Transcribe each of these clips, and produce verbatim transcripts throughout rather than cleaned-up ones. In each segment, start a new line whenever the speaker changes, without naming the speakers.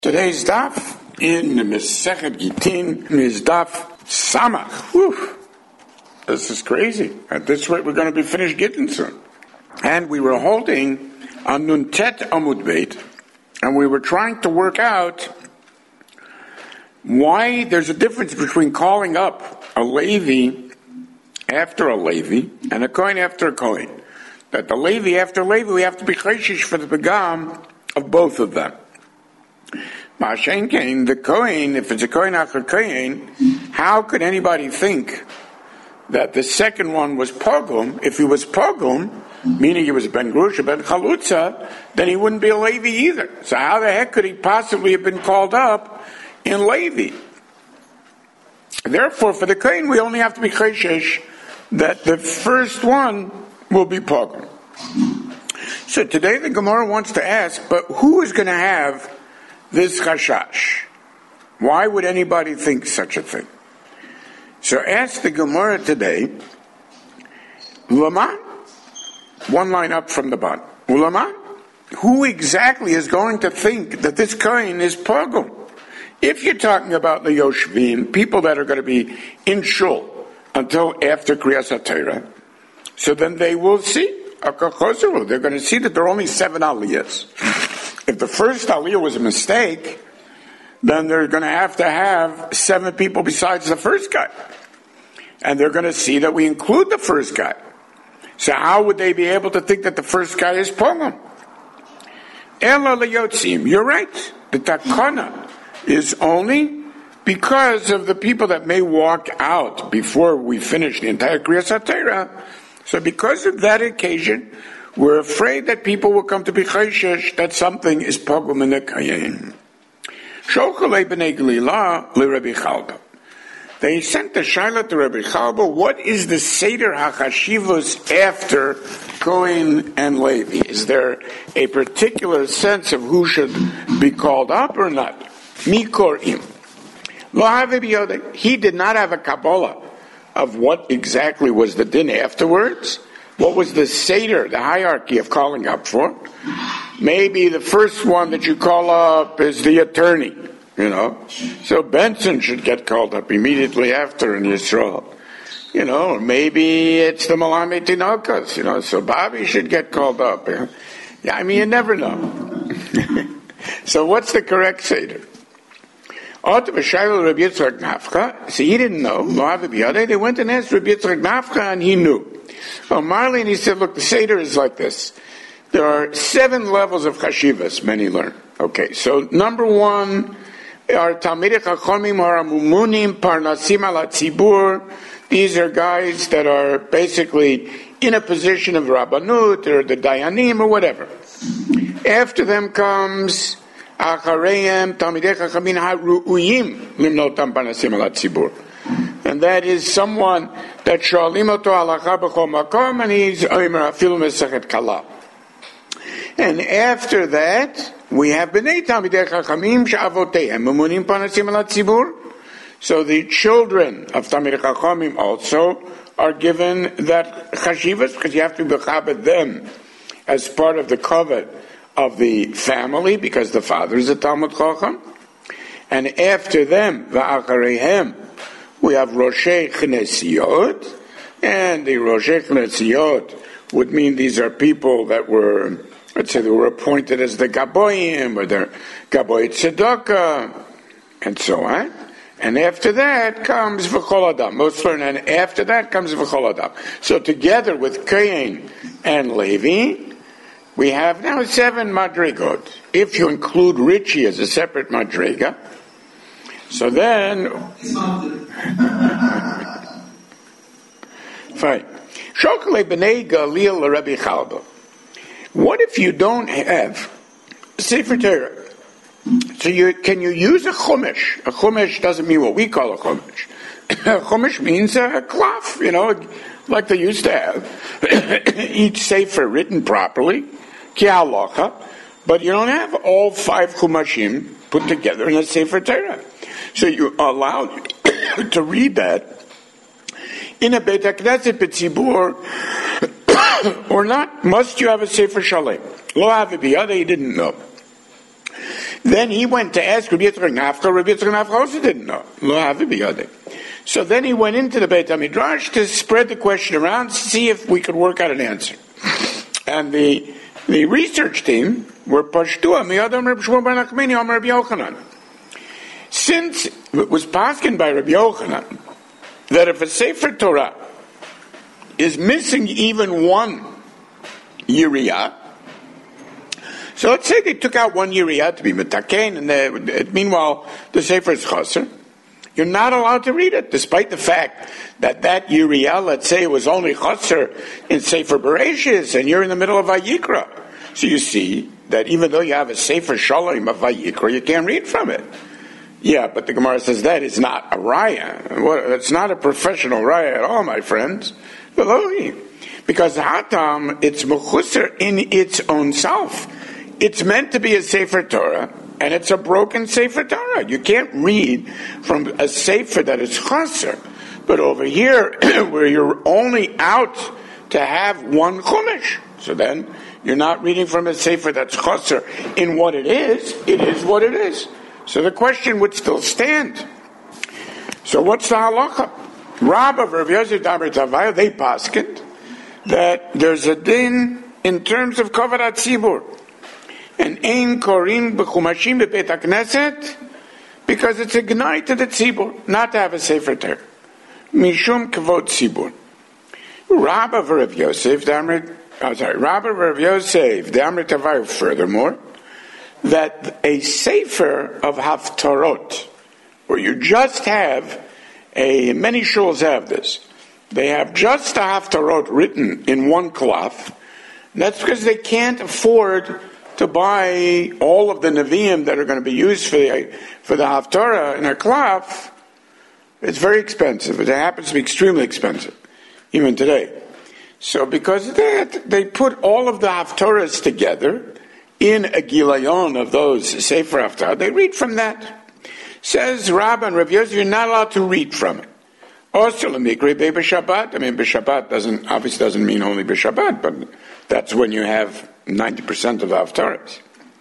Today's daf in the Masechet Gitin is daf Samach. Whew. This is crazy. At this rate, we're going to be finished Gittin soon. And we were holding on Nuntet Amud Beit, and we were trying to work out why there's a difference between calling up a Levi after a Levi and a Kohen after a Kohen. That the Levi after Levi, we have to be chayshish for the begam of both of them. Ma'ashen Kain, the Kohen, if it's a Kohen after Kohen, how could anybody think that the second one was Pogum? If he was Pogum, meaning he was Ben Grusha, Ben Chalutza, then he wouldn't be a Levi either. So how the heck could he possibly have been called up in Levi? Therefore, for the Kohen, we only have to be chayshish that the first one will be Pogum. So today the Gemara wants to ask, but who is going to have this chashash? Why would anybody think such a thing? So ask the Gemara today, Lama, one line up from the bottom, Ulama, who exactly is going to think that this Kohen is Pogum? If you're talking about the Yoshvim, people that are going to be in shul until after Kriyas HaTorah, so then they will see, they're going to see that there are only seven aliyahs. If the first aliyah was a mistake, then they're going to have to have seven people besides the first guy. And they're going to see that we include the first guy. So how would they be able to think that the first guy is Pogum? Ela leyotzim, you're right. The takana is only because of the people that may walk out before we finish the entire Kriyas HaTorah. So because of that occasion, we're afraid that people will come to be chayshish that something is pogum in the kayin. Shochale b'nei Galila l'Rebbi Chalba. They sent the shaila to Rabbi Chalba. What is the seder hachashivos after Kohen and Levi? Is there a particular sense of who should be called up or not? Mikorim. Lo have biyodei. He did not have a Kabbalah of what exactly was the din afterwards. What was the seder, the hierarchy of calling up for? Maybe the first one that you call up is the attorney, you know. So Benson should get called up immediately after in Yisrael. You know, maybe it's the Malame Tinokas, you know, so Bobby should get called up. You know? Yeah, I mean, you never know. So what's the correct seder? So he didn't know. They went and asked Rabbi Yitzchak Nafcha, and he knew. Well, Marley, and he said, look, the Seder is like this. There are seven levels of chashivas, many learn. Okay, so number one are Talmidei Chachomim Haramumunim Parnasim Ala Tzibur. These are guys that are basically in a position of Rabbanut, or the Dayanim, or whatever. After them comes Achareim Talmidei Chachamim Haru'uyim Limnotam Parnasim Ala Tzibur. And that is someone that Shalim Oto Halacha B'chol Makom, and he's Omer Afilu Mesechet Kala. And after that, we have Bnei Talmidei Chachamim She'avoteihem Mumunim Parnasim Ala Tzibur. So the children of Talmidei Chachamim also are given that chashivas, because you have to bechabed them as part of the covet of the family, because the father is a Talmud Chacham. And after them, V'achareihem, we have Roshei Chnesiot, and the Roshei Chnesiot would mean these are people that were, let's say they were appointed as the Gaboyim, or the Gaboy Tzedakah, and so on. And after that comes V'chol Adam. Most learn, and after that comes V'chol Adam. So together with Cain and Levi, we have now seven Madrigot. If you include Richie as a separate Madriga, so then, fine. Shokale b'nei Galil l'Rebbi Chalba. What if you don't have Sefer Torah? So you can you use a chumash? A chumash doesn't mean what we call a chumash. A chumash means a cloth, you know, like they used to have. Each sefer written properly, ki halacha, but you don't have all five chumashim put together in a Sefer Torah. So you're allowed to read that in a Beit HaKnesset B'tzibur or not. Must you have a Sefer Shalem? Lo have it biyadei, he didn't know. Then he went to ask Rabbi Yitzchak Nafcha. Rabbi Yitzchak Nafcha also didn't know. Lo havi biyadei. So then he went into the Beit HaMidrash to spread the question around, to see if we could work out an answer. And the the research team were Pashtua, Miyadam Rabbi Shmuel Bar Nachmani, Amar Rabbi Yochanan. Since it was paskin by Rabbi Yochanan that if a Sefer Torah is missing even one Yiriyah, so let's say they took out one Yiriyah to be Metaken, and they, meanwhile the Sefer is Chaser, you're not allowed to read it, despite the fact that that Yiriyah, let's say it was only Chaser in Sefer Bereshis, and you're in the middle of Vayikra. So you see that even though you have a Sefer Shalom of Vayikra, you can't read from it. Yeah, but the Gemara says that is not a raya. It's not a professional raya at all, my friends. Because Hatam, it's mechusar in its own self. It's meant to be a Sefer Torah, and it's a broken Sefer Torah. You can't read from a Sefer that is chaser. But over here, where you're only out to have one chumash, so then you're not reading from a Sefer that's chaser in what it is. It is what it is. So the question would still stand. So what's the halacha? Rabba of Rav Yosef Damer Tavaya, they paskened that there's a din in terms of kavod tzibur, and ein korin b'chumashim b'beit hakneset, because it's a gnai to the tzibur not to have a sefer Torah. Mishum kavod tzibur. Rabba of Rav Yosef Damer, oh, sorry, Rabba of Rav Yosef Damer Tavaya, furthermore, that a sefer of haftarot, where you just have a, many shuls have this, they have just the haftarot written in one cloth. That's because they can't afford to buy all of the neviim that are going to be used for the, for the haftarah in a cloth. It's very expensive. It happens to be extremely expensive, even today. So because of that, they put all of the haftarahs together in a gilayon of those Sefer Haftarah. They read from that. Says Rabba and Rav Yosef, you're not allowed to read from it. Also, l'mikri b'Shabbat. I mean, b'Shabbat doesn't, obviously doesn't mean only b'Shabbat, but that's when you have ninety percent of the Haftarahs.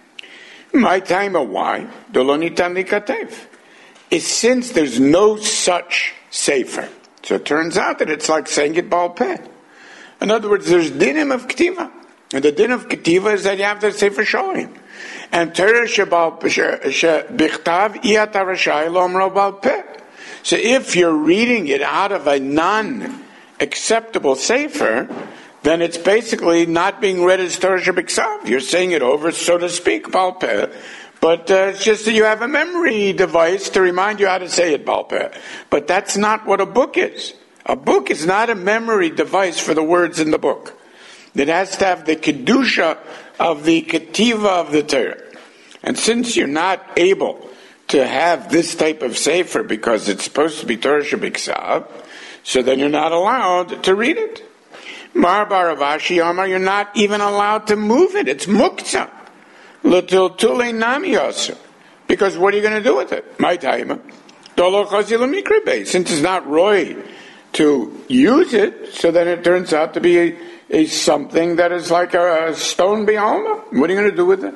My time of why? Dolonitan likatev. Is since there's no such Sefer. So it turns out that it's like saying it Baal Peh. In other words, there's dinim of Ktiva. And the din of Ketiva is that you have to say for showing. And Torah shebal bichtav iyat arashai lo amro bal peh. So if you're reading it out of a non-acceptable sefer, then it's basically not being read as Torah shebiksav. You're saying it over, so to speak, bal peh. But uh, it's just that you have a memory device to remind you how to say it, bal peh. But that's not what a book is. A book is not a memory device for the words in the book. It has to have the kedusha of the ketiva of the Torah. And since you're not able to have this type of sefer because it's supposed to be Torah shebiksav, so then you're not allowed to read it. Mar Baravashi Amar, you're not even allowed to move it. It's muktzah. L'til tule nami yosu. Because what are you going to do with it? My time. Since it's not roy to use it, so then it turns out to be a is something that is like a stone bialma. What are you going to do with it?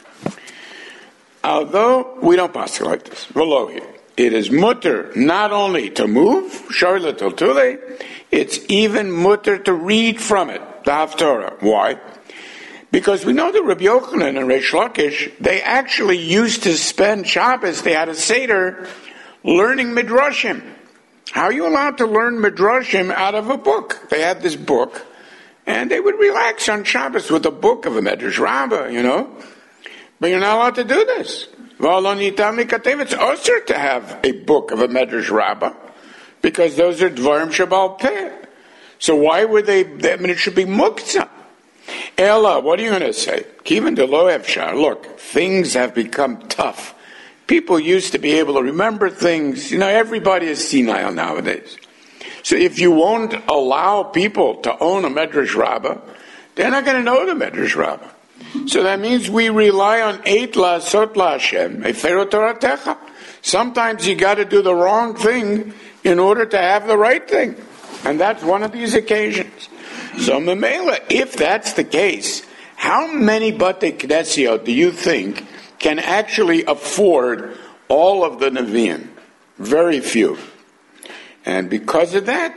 Although we don't pass it like this. It is mutter not only to move, it's even mutter to read from it, the Haftarah. Why? Because we know that Rabbi Yochanan and Reish Lakish, they actually used to spend Shabbos, they had a Seder, learning Midrashim. How are you allowed to learn Midrashim out of a book? They had this book, and they would relax on Shabbos with a book of a Medrash Rabbah, you know. But you're not allowed to do this. It's also to have a book of a Medrash Rabbah, because those are Dvarim Shabal Peh. So why would they, I mean, it should be Muktzah. Ella, what are you going to say? Kivan de lo efshar. Look, things have become tough. People used to be able to remember things. You know, everybody is senile nowadays. So if you won't allow people to own a Medrash Rabbah, they're not going to know the Medrash Rabbah. So that means we rely on Eit La'asot La'Hashem, Eferot Toratecha. Sometimes you got to do the wrong thing in order to have the right thing. And that's one of these occasions. So Memela, if that's the case, how many Batei Knesiot do you think can actually afford all of the Nevi'im. Very few. And because of that,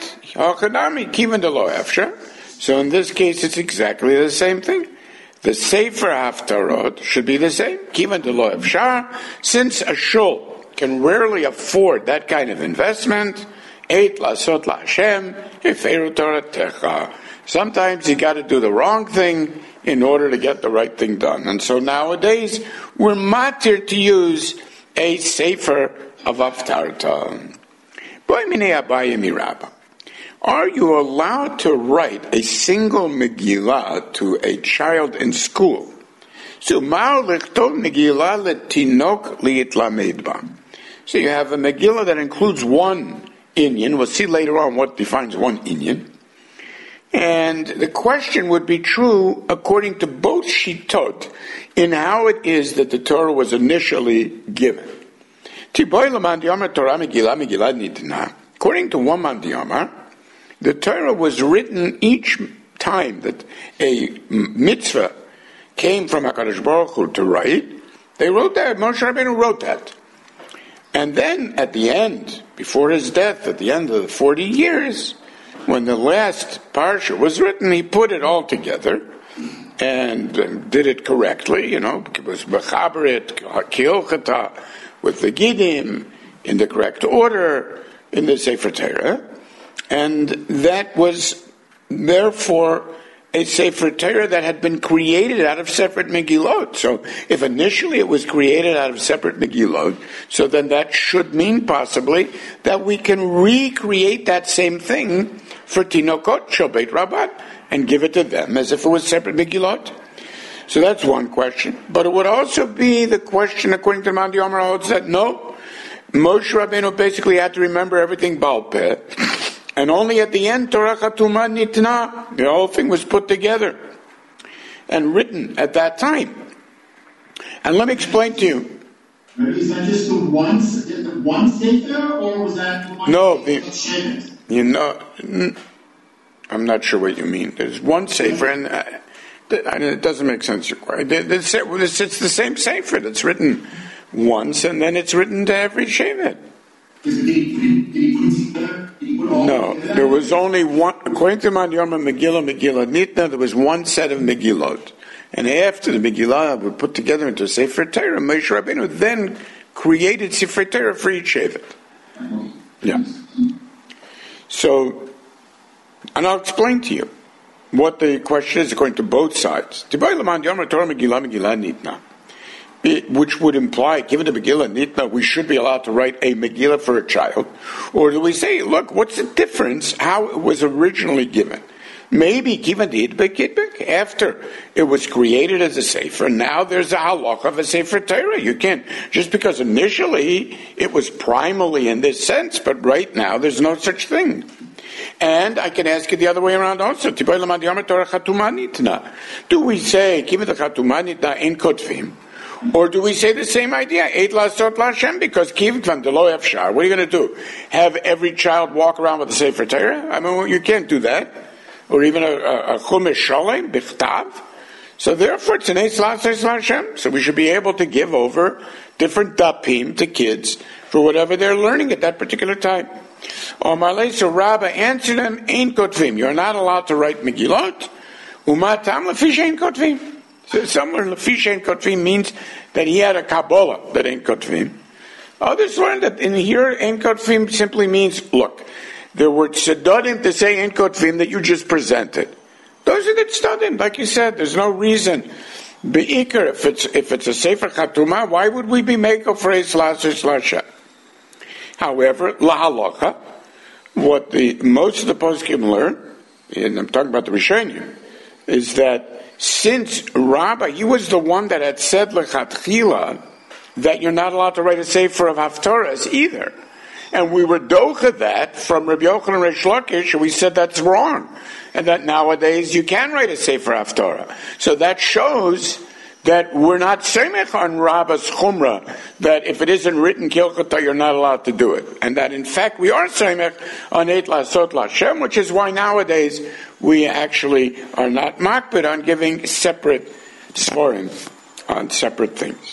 so in this case it's exactly the same thing. The Sefer Haftarot should be the same. Since a shul can rarely afford that kind of investment, sometimes you got to do the wrong thing in order to get the right thing done. And so nowadays, we're matir to use a Sefer of Haftarot. Are you allowed to write a single Megillah to a child in school? So you have a Megillah that includes one inyan. We'll see later on what defines one inyan. And the question would be true according to both Shittot in how it is that the Torah was initially given. According to one Mandiyamar, the Torah was written each time that a mitzvah came from HaKadosh Baruch Hu to write. They wrote that. Moshe Rabbeinu wrote that. And then at the end, before his death, at the end of the forty years, when the last parsha was written, he put it all together and uh, did it correctly. You know, it was Mechaberit, Kiyochata, with the Gidim, in the correct order, in the Sefer Torah. And that was, therefore, a Sefer Torah that had been created out of separate Megillot. So if initially it was created out of separate Megillot, so then that should mean possibly that we can recreate that same thing for Tinokot, Shel Beit Rabban, and give it to them as if it was separate Megillot. So that's one question. But it would also be the question, according to Mandi Omer holds, that no, Moshe Rabbeinu basically had to remember everything Baal Peh, and only at the end, Torah Chatuma Nitna, the whole thing was put together and written at that time. And let me explain to you.
Is that just the one, the one sefer, or was that the one
no,
sefer?
The, you know, I'm not sure what you mean. There's one sefer, and uh, it doesn't make sense. It's the same sefer that's written once, and then it's written to every shevet. No, there was only one. According to Mandiyama Megillah, Megillah Nitna, there was one set of Megillot. And after the Megillah were put together into Sefer Torah, Moshe Rabbeinu then created Sefer Torah for each shevet. Yeah. So, and I'll explain to you what the question is according to both sides. Which would imply, given the Megillah Nitna, we should be allowed to write a Megillah for a child? Or do we say, look, what's the difference how it was originally given? Maybe given the Idbek Idbek, after it was created as a Sefer, now there's a halacha of a Sefer Torah. You can't, just because initially it was primarily in this sense, but right now there's no such thing. And I can ask it the other way around also. Do we say, given the Chatuma Nitna in Kotvim, or do we say the same idea? Eit lasot lashem, because kivkvan delo efshar. What are you going to do? Have every child walk around with a Sefer Torah? I mean, you can't do that. Or even a, a, a chumash shalem bichtav. So therefore, it's an eit lasot lashem. So we should be able to give over different dapim to kids for whatever they're learning at that particular time. Omarle, so Rabbah answered them, Ein kotvim. You're not allowed to write Megillot. Umatam lefish ein kotvim. So somewhere lefish ein kotvim means that he had a Kabbalah that ein kotvim. Others learned that in here ein kotvim simply means, look, there were tzedadim to say ein kotvim that you just presented. Those are the tzedadim, like you said. There's no reason. Be'ikar, if it's if it's a Sefer Chatuma, why would we be make a phrase laser slasha? However, lahalacha, what the most of the poskim learn, and I'm talking about the Rishonim, is that since Rabbah, he was the one that had said lechatchila that you're not allowed to write a sefer of haftarahs either, and we were docha that from Rabbi Yochanan and Reish Lakish, and we said that's wrong, and that nowadays you can write a sefer haftarah. So that shows that we're not semech on Rabbah's chumrah, that if it isn't written kilchata, you're not allowed to do it. And that in fact we are semech on eit lasot lashem, which is why nowadays we actually are not makbid on giving separate svarim on separate things.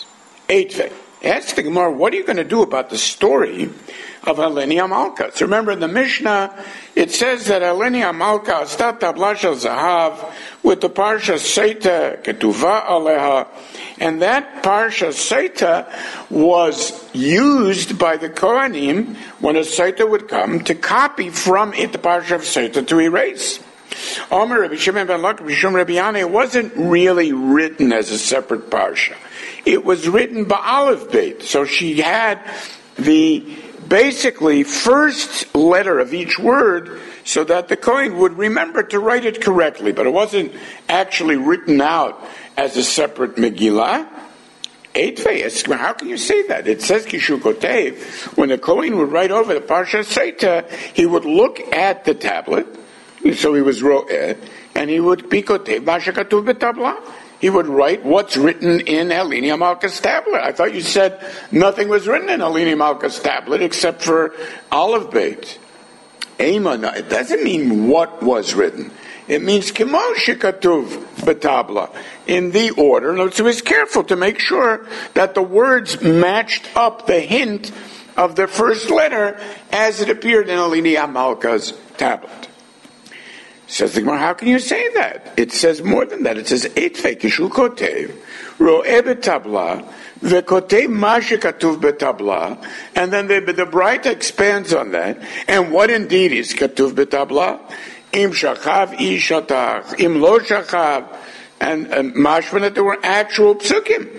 Eitvei. Ask the Gemara, what are you going to do about the story of Heleni Amalka? So remember in the Mishnah, it says that Heleni Amalka astat tabla shel zahav with the parsha Seita ketuva aleha, and that parsha Seita was used by the Kohanim when a Seita would come to copy from it the parsha of Seita to erase. Omer Rabbi Shimon ben Lakish B'Shum Rabbi Yana, it wasn't really written as a separate parsha. It was written ba'alef beit. So she had the basically first letter of each word so that the Kohen would remember to write it correctly, but it wasn't actually written out as a separate Megillah. Eitvei, how can you say that? It says Kishu Kotev, when the Kohen would write over the Parsha Seita, he would look at the tablet, so he was ro'eh, and he would be Kotev, Masha Katuv B'Tabla. He would write what's written in Heleni Amalka's tablet. I thought you said nothing was written in Heleni Amalka's tablet except for Aleph Beit. Ema, no, it doesn't mean what was written. It means Kimo Shekatuv B'Tabla, in the order. So he's careful to make sure that the words matched up the hint of the first letter as it appeared in Heleni Amalka's tablet. Says the Gemara, how can you say that? It says more than that. It says, Eitvei kishu kotev, ro'eh betabla, ve'kotev ma shekatuv betabla, and then the, the Braita expands on that. And what indeed is katuv betabla? Im shachav ish shatach, im lo shachav, and mashman that there were actual psukim.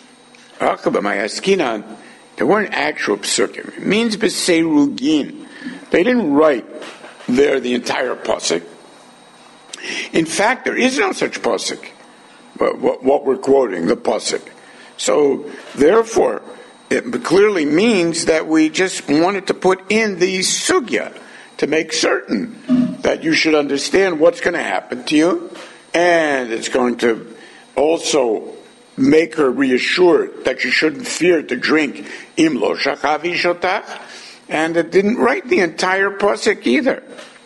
There weren't actual psukim. It means b'seirugin. They didn't write there the entire pasuk. In fact, there is no such pasuk, what, what we're quoting, the pasuk. So, therefore, it clearly means that we just wanted to put in the sugya to make certain that you should understand what's going to happen to you, and it's going to also make her reassured that you shouldn't fear to drink im lo shachav ishotach, and it didn't write the entire pasuk either.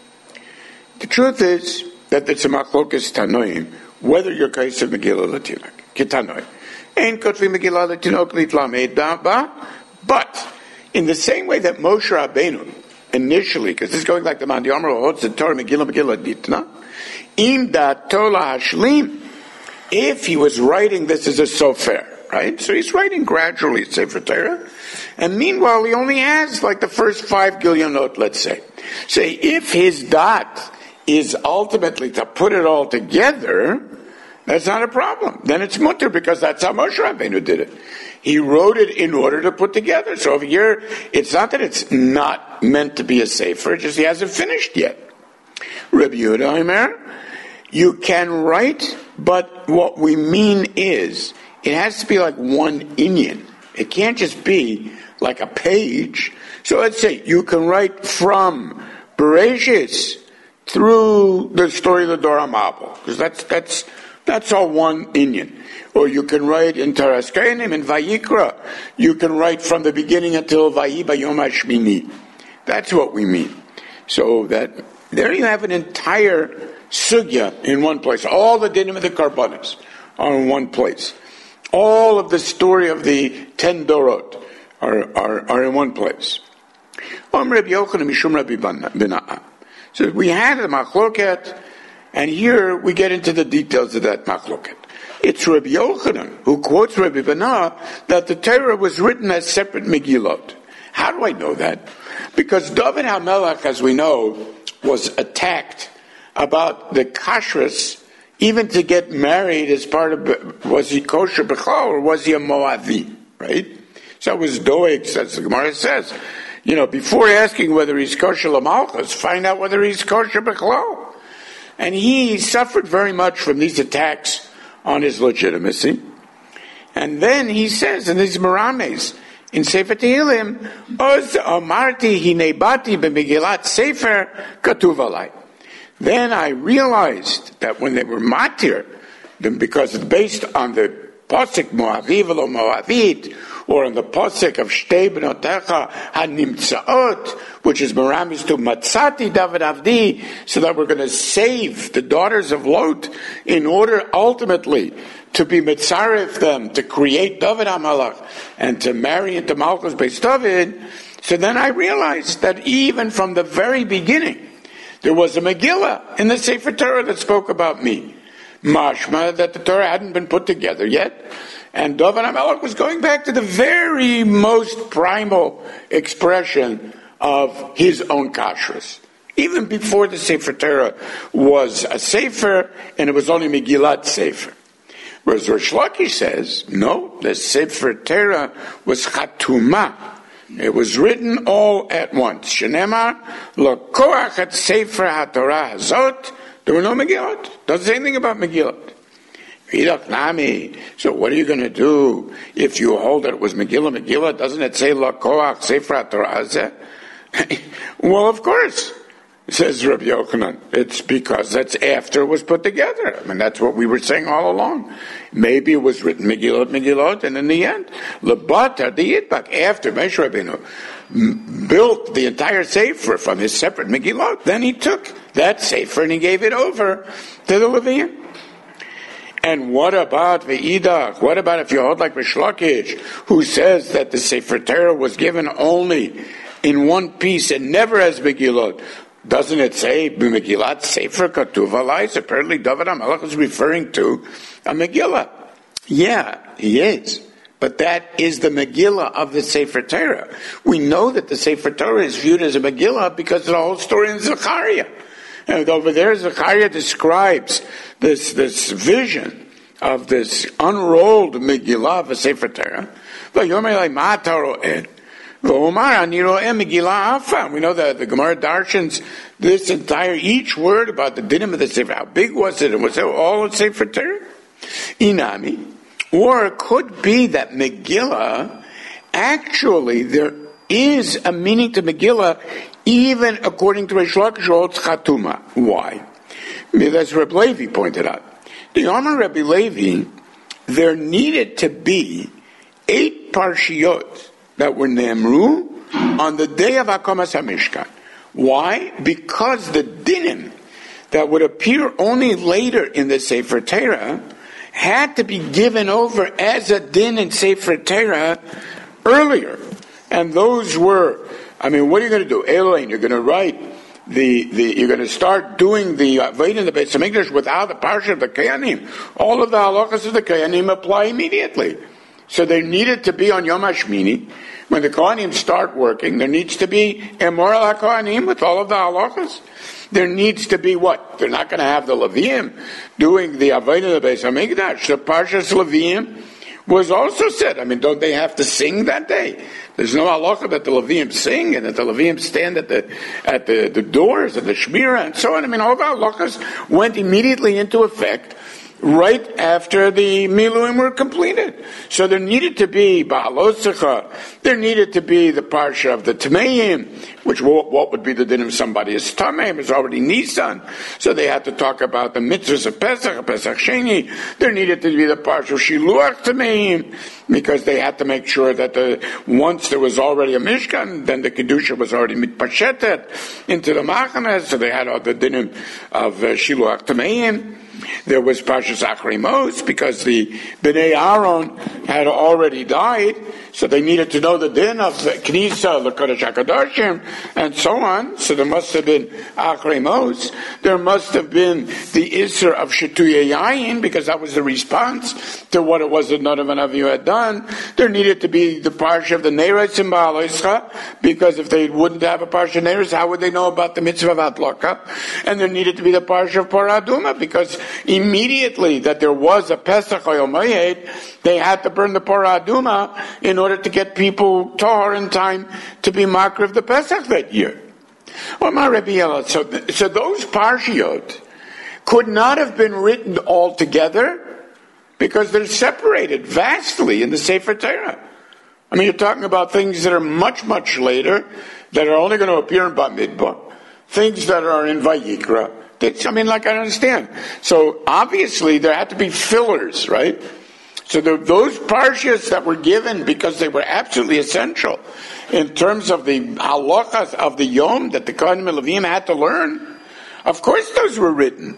The truth is that it's a machlokas tanoim, whether you're kaisa Megillah Latinok, kitanoim. Ain't kotvi Megillah Latinok litlamed ba, but in the same way that Moshe Rabbeinu initially, because this is going like the Mandi Amar holds the Torah Megillah Megillah Ditna, im da tola hashlim, if he was writing this as a sofer, right? So he's writing gradually Sefer Torah, and meanwhile he only has like the first five gilionot, let's say. Say if his dot is ultimately to put it all together, that's not a problem. Then it's mutter, because that's how Moshe Rabbeinu did it. He wrote it in order to put together. So over here, it's not that it's not meant to be a sefer, it's just he hasn't finished yet. Rabbi Yehuda Omer, you can write, but what we mean is, it has to be like one inyan. It can't just be like a page. So let's say you can write from Bereshis through the story of the Dor HaMabul, because that's that's that's all one inyan. Or you can write in Taras Kainim, in Vayikra. You can write from the beginning until Vayi Bayom HaShmini. That's what we mean. So that there you have an entire sugya in one place. All the dinim of the Karbanis are in one place. All of the story of the ten Dorot are are, are in one place. Om Rabbi Yochanan Mishum Rabbi Binah. So we had a machloket, and here we get into the details of that machloket. It's Rabbi Yochanan who quotes Rabbi Binah that the Torah was written as separate Megillot. How do I know that? Because David HaMelech, as we know, was attacked about the kashrus, even to get married as part of, was he kosher b'chol or was he a Moavi, right? So it was Doeg, as the Gemara says. You know, before asking whether he's kosher l'malchus, find out whether he's kosher b'chlal. And he suffered very much from these attacks on his legitimacy. And then he says in these Merames, in Sefer Tehillim, Oz Amarti Hinebati b'Megillat Sefer Katuv Alai. Then I realized that when they were matir, because it's based on the Pasuk Moavi v'lo Moavit, or on the Pasuk of Shtei B'notecha HaNimtzaot, which is Meramis to Matzati David Avdi, so that we're going to save the daughters of Lot in order ultimately to be mitzaref them, to create David HaMelech, and to marry into Malchus Beis David. So then I realized that even from the very beginning, there was a Megillah in the Sefer Torah that spoke about me. Mashma, that the Torah hadn't been put together yet. And David HaMelech was going back to the very most primal expression of his own kashrus. Even before the Sefer Torah was a Sefer, and it was only Megillat Sefer. Whereas Rish Lakish says, no, the Sefer Torah was Chatumah. It was written all at once. Shenemar, Lokoach et Sefer HaTorah Hazot. There were no Megillot. Doesn't say anything about Megillot. So what are you going to do if you hold that it was Megillah, Megillah? Doesn't it say Lokoach Sefer HaTorah Hazeh? Well, of course, says Rabbi Yochanan. It's because that's after it was put together. I mean, that's what we were saying all along. Maybe it was written Megillot, Megillot, and in the end, Lebata the Yitbak, after Moshe Rabbeinu built the entire Sefer from his separate Megillot, then he took that Sefer and he gave it over to the Leviim. And what about Ve'idach? What about if you hold like Rish Lakish, who says that the Sefer Torah was given only in one piece and never as Megillot? Doesn't it say Megillat Sefer Katuv Alais? Apparently David HaMelech is referring to a Megillah. Yeah, he is. But that is the Megillah of the Sefer Torah. We know that the Sefer Torah is viewed as a Megillah because of the whole story in Zechariah. And over there, Zechariah describes this, this vision of this unrolled Megillah of a Sefer Torah. We know that the Gemara darshans this entire, each word about the dinim of the Sefer. How big was it? And was it all a Sefer Torah? Inami. Or it could be that Megillah, actually, there is a meaning to Megillah, even according to Rish Lakish, holds Chatuma. Why? As Reb Levi pointed out. The Amar Rabbi Levi, there needed to be eight parshiyot that were Nemru on the day of Akamas HaMishkan. Why? Because the dinim that would appear only later in the Sefer Torah had to be given over as a din in Sefer Torah earlier. And those were, I mean, what are you going to do? Elaine, you're going to write the, the you're going to start doing the Vayit in the Beis HaMikdash without the parsha of the Kohanim. All of the halachas of the Kohanim apply immediately. So there needed to be on Yom HaShmini, when the Kohanim start working, there needs to be Emor al HaKohanim with all of the halachas. There needs to be what? They're not going to have the Leviim doing the Avodah of the Beis HaMikdash. The Parshas Leviim was also said. I mean, don't they have to sing that day? There's no halacha that the Leviim sing and that the Leviim stand at the at the, the doors and the Shmirah and so on. I mean, all the halachas went immediately into effect right after the Miluim were completed. So there needed to be Ba'alosecha, there needed to be the Parsha of the Tameim, which what would be the din of somebody is Tameim, is already Nisan. So they had to talk about the mitzvahs of Pesach, Pesach Sheni. There needed to be the Parsha of Shiluach Tameim, because they had to make sure that the, once there was already a Mishkan, then the Kedusha was already mitpashetet into the Machanes, so they had all the dinim of uh, Shiluach Tameim. There was Parshas Achrei Mos, because the Bnei Aaron had already died, so they needed to know the din of the Knisa, the Kodesh HaKadoshim, and so on. So there must have been Achrei Mos. There must have been the Isser of Shetuyei Yayin, because that was the response to what it was that Nadav and Avihu had done. There needed to be the Parsha of the Neiros and Ba'aloischa, because if they wouldn't have a Parsha Neiros, how would they know about the mitzvah of Hatlaka? And there needed to be the Parsha of Parah Adumah, because immediately that there was a Pesach or Yom Moed, they had to burn the Parah Adumah in order to get people tahor in time to be makar of the Pesach that year. So, so those Parshiot could not have been written all together because they're separated vastly in the Sefer Torah. I mean, you're talking about things that are much, much later, that are only going to appear in Bamidbar, things that are in Vayikra. I mean, like, I understand. So, obviously, there had to be fillers, right? So, the, those parshas that were given because they were absolutely essential in terms of the halachas of the Yom that the Kohanim and Levim had to learn, of course those were written.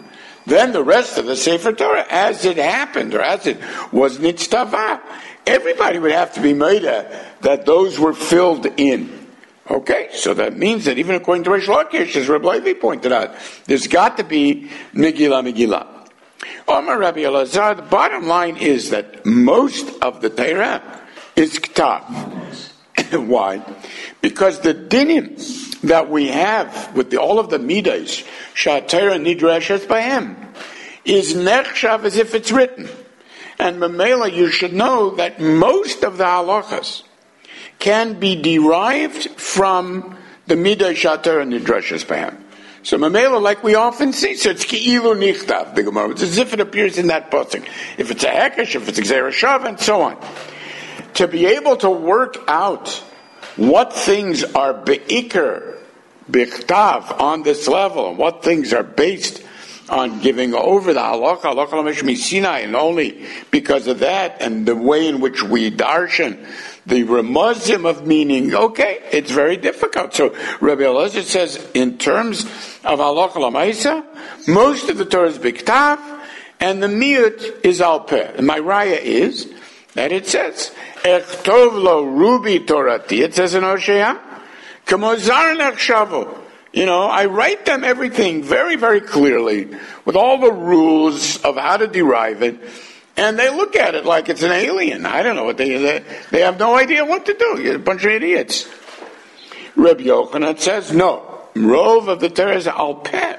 then the rest of the Sefer Torah, as it happened, or as it was nitztava, everybody would have to be made that those were filled in. Okay, so that means that even according to Reish Lakish, as Rabbi Levi pointed out, there's got to be Megillah Megillah. Omar Rabbi Elazar, the bottom line is that most of the Torah is K'tav. Why? Because the dinim that we have with the, all of the midas, Shatera Nidreshes Bahem, is nechshav as if it's written. And Mamela, you should know that most of the halachas can be derived from the midah Shatera Nidreshes Bahem. So Mamela, like we often see, so it's Ki'ilu Nichtav, the Gemara. It's as if it appears in that pasuk. If it's a Hekesh, if it's a Gzeira Shav, and so on. To be able to work out what things are be'ikr, bichtav, on this level, and what things are based on giving over the halacha, halacha l'meshmi Sinai, and only because of that, and the way in which we darshan, the remuzim of meaning, okay, it's very difficult. So Rabbi Elazar says, in terms of halacha l'maisa, most of the Torah is bichtav, and the miut is al peh. And my raya is that it says, Echtov lo rubi torati, it says in Hosea, Kamozar nechshavu. You know, I write them everything very, very clearly, with all the rules of how to derive it, and they look at it like it's an alien. I don't know what they, they, they have no idea what to do. You're a bunch of idiots. Rabbi Yochanan says, no, rov of the Torah is al peh.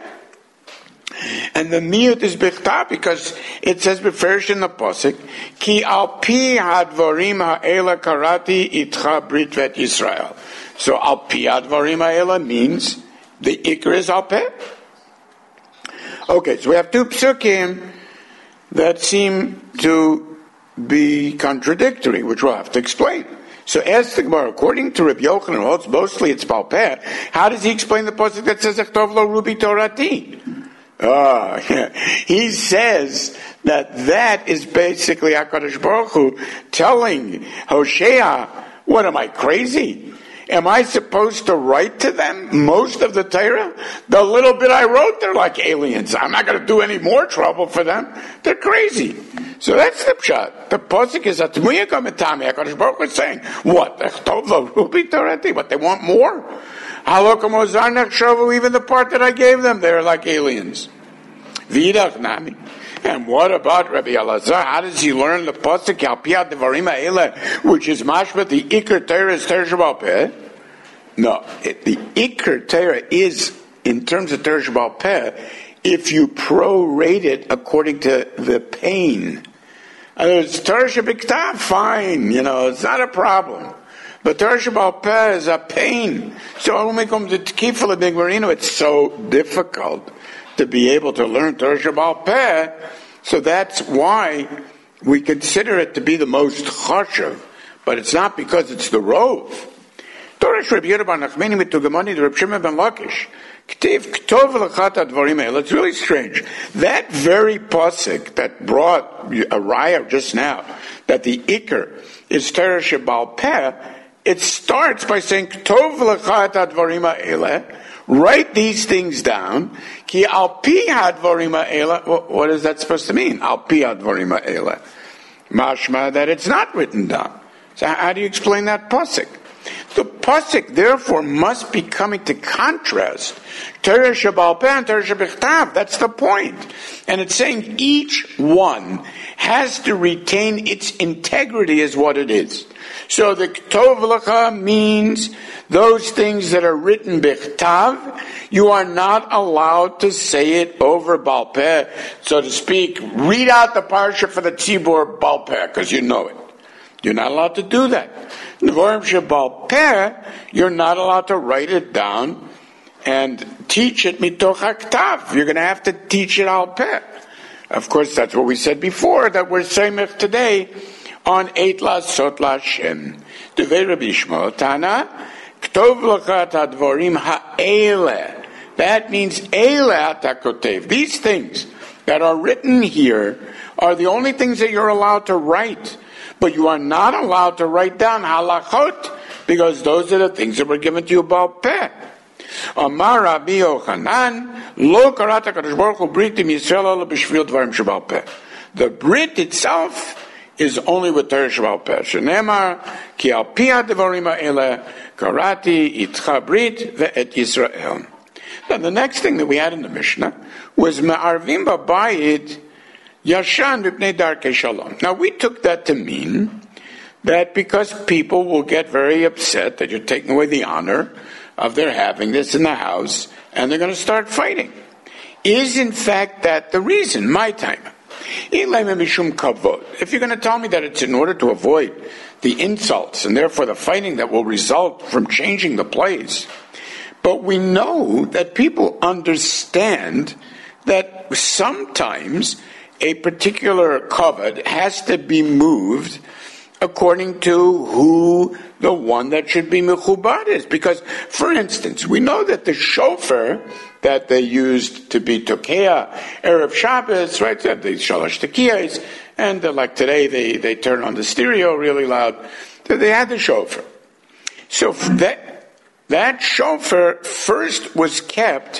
And the miut is bichtav because it says beferish in the pasuk, ki al pi hadvarim ha'ela karati itcha brit vet Yisrael. So al pi hadvarim ha'ela means the ikr is al peh. Okay, so we have two psukim that seem to be contradictory, which we'll have to explain. So as the Gemara, according to Rabbi Yochanan, mostly it's al peh. How does he explain the pasuk that says echtov lo rubi torati? Oh, yeah. He says that that is basically HaKadosh Baruch Hu telling Hosea, what am I, crazy? Am I supposed to write to them most of the Torah? The little bit I wrote, they're like aliens. I'm not going to do any more trouble for them. They're crazy. So that's the pshat. The posik is Atmuya Kamitami. HaKadosh Baruch Hu is saying, what? What, they want more? Even the part that I gave them, they're like aliens. Vidach nami. And what about Rabbi Elazar? How does he learn the pasuk al pi hadvarim ha'ela, which is mashma the ikar Torah is Torah Sheba'al Peh? No, it, the ikar Torah is in terms of Torah Sheba'al Peh if you prorate it according to the pain. In other words, Torah Shebiktav, fine, you know, it's not a problem. But Torah Sheba'al Peh is a pain. So when we come to Kifel Big Marino, it's so difficult to be able to learn Torah Sheba'al Peh. So that's why we consider it to be the most chashuv. But it's not because it's the rov. Torah Sheba'al Bar Nachmani Mitugamani Reb Shimon ben Lakish. It's really strange. That very pasuk that brought a raya just now, that the ikar is Torah Sheba'al Peh, it starts by saying, Tov lecha et hadvarim ha'eleh, write these things down, ki al pi hadvarim ha'eleh, what is that supposed to mean? Al pi hadvarim ha'eleh. Mashma, that it's not written down. So how do you explain that pasuk? The pasuk, therefore, must be coming to contrast Torah Sheba'al Peh and Torah Shebichtav. That's the point. And it's saying each one has to retain its integrity as what it is. So the Tov Lecha means those things that are written Bichtav, you are not allowed to say it over Baal Peh, so to speak. Read out the parsha for the Tzibur Baal Peh, because you know it. You're not allowed to do that. Nevorim Sheba'al Peh, you're not allowed to write it down and teach it mitoch haktav. You're going to have to teach it al peh. Of course, that's what we said before, that we're saying today on Eit Lasot Lashem. Devei Rabbi Yishmael Tana, Ktov Lachat Hadvarim Ha'ele. That means Ele Atakotev. These things that are written here are the only things that you're allowed to write. But you are not allowed to write down halachot, because those are the things that were given to you Baal Peh. Amar Rabbi Yochanan, Lo karata kadosh baruch hu brit im Yisrael ela b'shvil dvarim shebal peh. The brit itself is only with Torah shebal peh. Shenemar ki al pi ha'devarim ha'ele karati itcha brit ve'et Yisrael. Then the next thing that we had in the Mishnah was me'arvim b'bayit yashan v'pnei darkei shalom. Now we took that to mean that because people will get very upset that you're taking away the honor of their having this in the house, and they're going to start fighting. Is in fact that the reason? My time. If you're going to tell me that it's in order to avoid the insults and therefore the fighting that will result from changing the place, but we know that people understand that sometimes a particular kavod has to be moved according to who the one that should be mechubad is. Because, for instance, we know that the shofar that they used to be tokeah, Erev Shabbos, right, the shalosh tekiyos, and uh, like today they, they turn on the stereo really loud, so they had the shofar. So that that shofar first was kept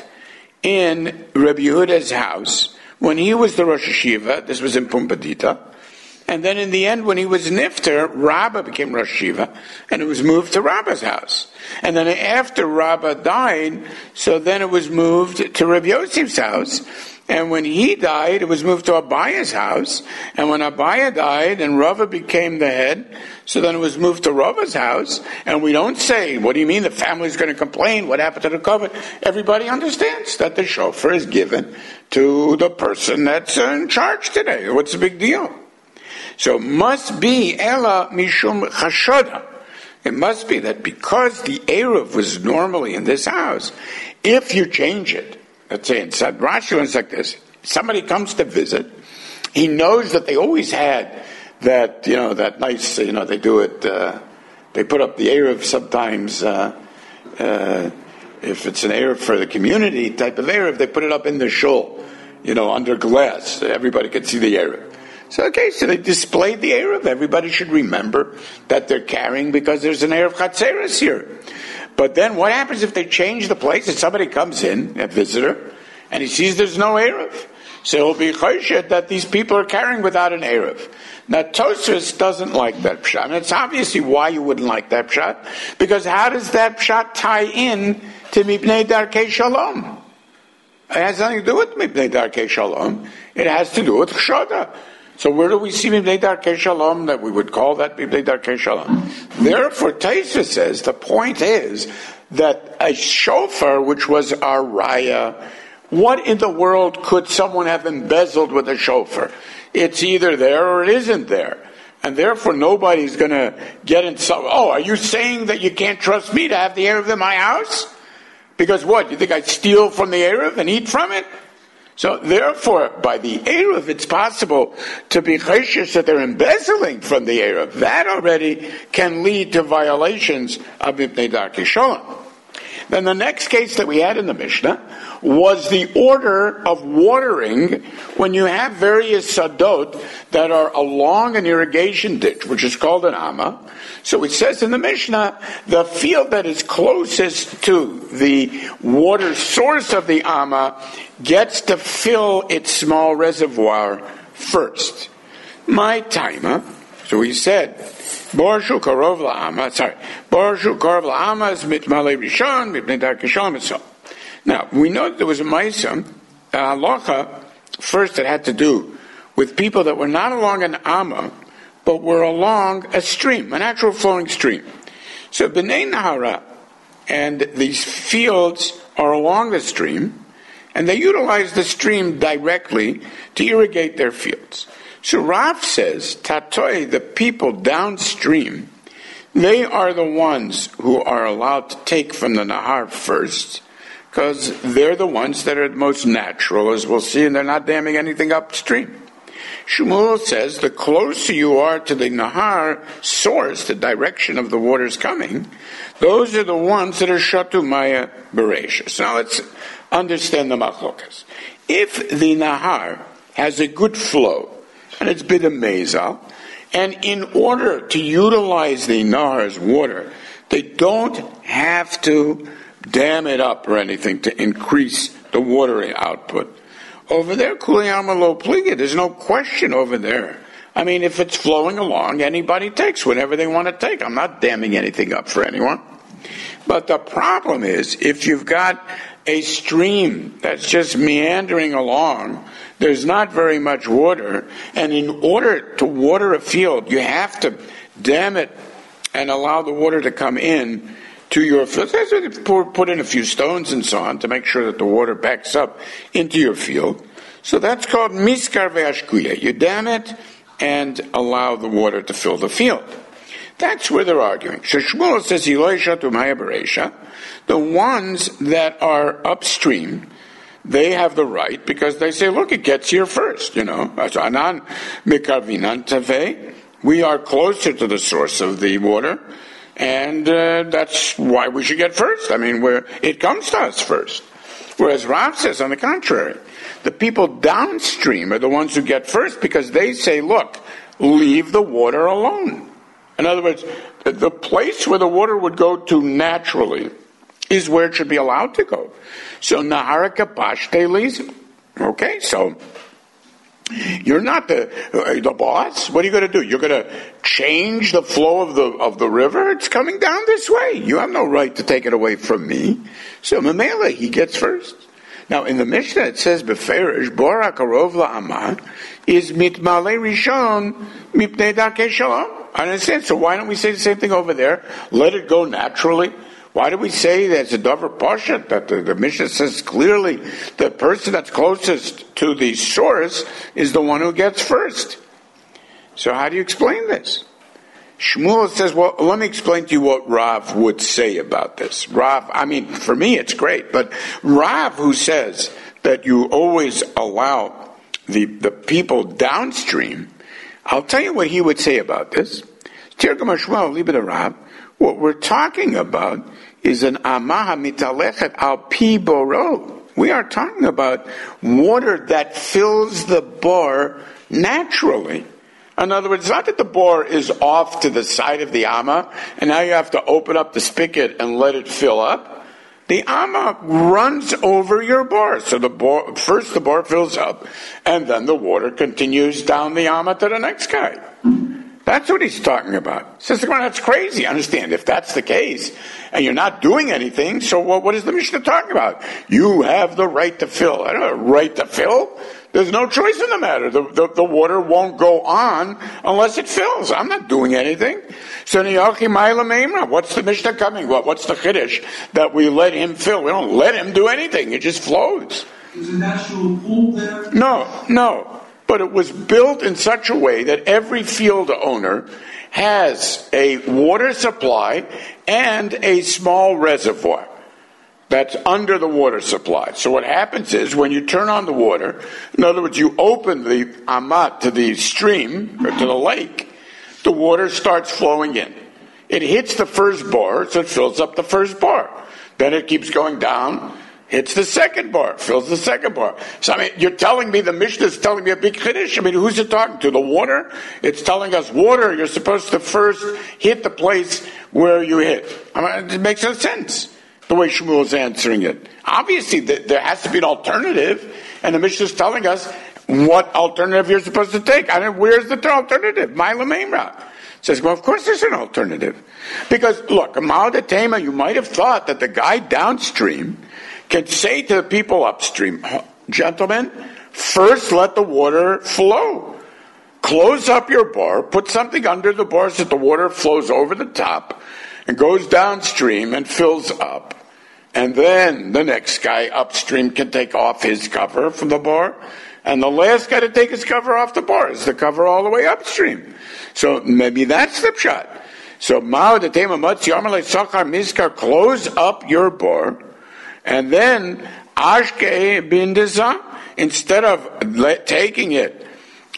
in Rabbi Yehuda's house when he was the Rosh Hashiva. This was in Pumbedita. And then in the end, when he was Nifter, Rabbah became Rosh Hashiva, and it was moved to Rabbah's house. And then after Rabbah died, so then it was moved to Rabbi Yosef's house. And when he died, it was moved to Abaya's house. And when Abaya died and Rava became the head, so then it was moved to Rava's house. And we don't say, what do you mean the family's going to complain? What happened to the covenant? Everybody understands that the shofar is given to the person that's in charge today. What's the big deal? So it must be Ela Mishum Chashoda. It must be that because the Eruv was normally in this house, if you change it, let's say in Sad Rashi, it's like this, somebody comes to visit, he knows that they always had that, you know, that nice, you know, they do it, uh, they put up the Eruv sometimes, uh, uh, if it's an Eruv for the community type of Eruv, they put it up in the shul, you know, under glass, so everybody can see the Eruv. So, okay, so they displayed the Eruv. Everybody should remember that they're carrying because there's an Eruv Chatzeres here. But then what happens if they change the place and somebody comes in, a visitor, and he sees there's no Eruv? So he'll be choshed that these people are carrying without an Eruv. Now, Tosfos doesn't like that pshat. And it's obviously why you wouldn't like that pshat, because how does that pshat tie in to Mipnei Darkei Shalom? It has nothing to do with Mipnei Darkei Shalom. It has to do with Chshoda. So where do we see Mipnei Darkei Shalom that we would call that Mipnei Darkei Shalom? Therefore, Tosfos says the point is that a shofar, which was our raya, what in the world could someone have embezzled with a shofar? It's either there or it isn't there. And therefore nobody's going to get in some, oh, are you saying that you can't trust me to have the Eruv in my house? Because what, you think I'd steal from the Eruv and eat from it? So therefore, by the Eruv, it's possible to be choshesh that they're embezzling from the Eruv. That already can lead to violations of Mipnei Darkei Shalom. Then the next case that we had in the Mishnah was the order of watering when you have various sadot that are along an irrigation ditch, which is called an amma. So it says in the Mishnah, the field that is closest to the water source of the amma gets to fill its small reservoir first. My timer, so he said, Borshu Karov La'ama, sorry, Borshu Karov La'ama is Mitmale Rishon, Mipnei Darkei Shalom, and so on. Now, we know that there was a Maisa, a halacha, first it had to do with people that were not along an amma, but were along a stream, a natural flowing stream. So B'nai Nahara, and these fields are along the stream, and they utilize the stream directly to irrigate their fields. So Rav says, Tatoi, the people downstream, they are the ones who are allowed to take from the Nahar first, because they're the ones that are most natural, as we'll see, and they're not damming anything upstream. Shmuel says, the closer you are to the Nahar source, the direction of the waters coming, those are the ones that are Shatu Maya Bereishis. So now let's understand the machlokas. If the Nahar has a good flow, and it's been a mezal, and in order to utilize the Nahar's water, they don't have to dam it up or anything to increase the water output. Over there, Kuliyama Lo Pliga, there's no question over there. I mean, if it's flowing along, anybody takes whatever they want to take. I'm not damming anything up for anyone. But the problem is, if you've got a stream that's just meandering along, there's not very much water, and in order to water a field, you have to dam it and allow the water to come in to your field. Put in a few stones and so on to make sure that the water backs up into your field. So that's called miskar ve'ashkuya. You dam it and allow the water to fill the field. That's where they're arguing. Shmuel says, the ones that are upstream, they have the right because they say, look, it gets here first, you know. We are closer to the source of the water, and uh, that's why we should get first. I mean, we're, it comes to us first. Whereas Rav says, on the contrary, the people downstream are the ones who get first because they say, look, leave the water alone. In other words, the place where the water would go to naturally is where it should be allowed to go. So, Nahara Kapash Telis. Okay, so you're not the the boss. What are you going to do? You're going to change the flow of the of the river? It's coming down this way. You have no right to take it away from me. So, Mamela, he gets first. Now, in the Mishnah, it says, Beferish, Bora Karov La'amah, is mitmale rishon mipnei darkei shalom. I understand. So why don't we say the same thing over there? Let it go naturally. Why do we say there's a davar pashat that the, the Mishnah says clearly the person that's closest to the source is the one who gets first? So how do you explain this? Shmuel says, well, let me explain to you what Rav would say about this. Rav, I mean, for me it's great, but Rav, who says that you always allow the, the people downstream, I'll tell you what he would say about this. What we're talking about is an amaha mitalechet al pi boro. We are talking about water that fills the bore naturally. In other words, it's not that the bore is off to the side of the amma, and now you have to open up the spigot and let it fill up. The amma runs over your bore. So the bore, first the bore fills up, and then the water continues down the amma to the next guy. That's what he's talking about. Says the Gemara, that's crazy. Understand, if that's the case, and you're not doing anything, so what, what is the Mishnah talking about? You have the right to fill. I don't have a right to fill. There's no choice in the matter. The, the, the water won't go on unless it fills. I'm not doing anything. So, what's the Mishnah coming? What, what's the Chiddush that we let him fill? We don't let him do anything. It just flows.
Is a natural pool there?
No, no. But it was built in such a way that every field owner has a water supply and a small reservoir that's under the water supply. So what happens is when you turn on the water, in other words, you open the amat to the stream or to the lake, the water starts flowing in. It hits the first bar, so it fills up the first bar. Then it keeps going down, hits the second bar, fills the second bar. So I mean, you're telling me, the Mishnah is telling me a big Chiddush. I mean, who's it talking to? The water? It's telling us water, you're supposed to first hit the place where you hit. I mean, it makes no sense, the way Shmuel is answering it. Obviously, there has to be an alternative, and the Mishnah is telling us what alternative you're supposed to take. I mean, where's the alternative? Ma'ila Meimra. Says, well, of course there's an alternative. Because, look, a Ma'od Tema, you might have thought that the guy downstream can say to the people upstream, gentlemen, first let the water flow. Close up your bar, put something under the bar so that the water flows over the top and goes downstream and fills up. And then the next guy upstream can take off his cover from the bar. And the last guy to take his cover off the bar is the cover all the way upstream. So maybe that's the pshat. So Ma'od Tema Matzi Amalei Sachar Mizkar, close up your bar. And then Ashke bin Deza, instead of let, taking it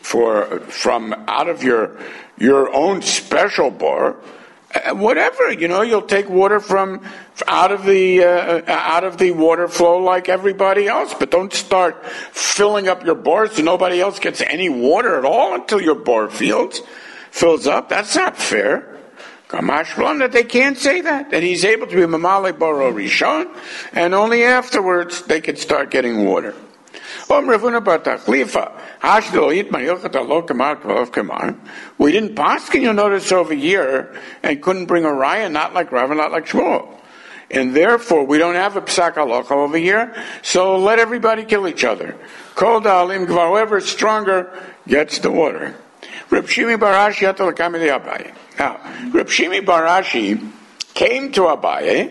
for from out of your your own special bar, whatever, you know, you'll take water from out of the uh, out of the water flow like everybody else, but don't start filling up your bar so nobody else gets any water at all until your bar fills fills up. That's not fair. Kamashblon, that they can't say that, that he's able to be Mamale Boro Rishon, and only afterwards they can start getting water. We didn't paskin, you notice over here, and couldn't bring a raya, not like Rav and not like Shmuel. And therefore, we don't have a psak halacha over here, so let everybody kill each other. Kol da'alim, whoever is stronger gets the water. Reb Shimi Barashi Abaye. Now, Reb Shimi Barashi came to Abaye,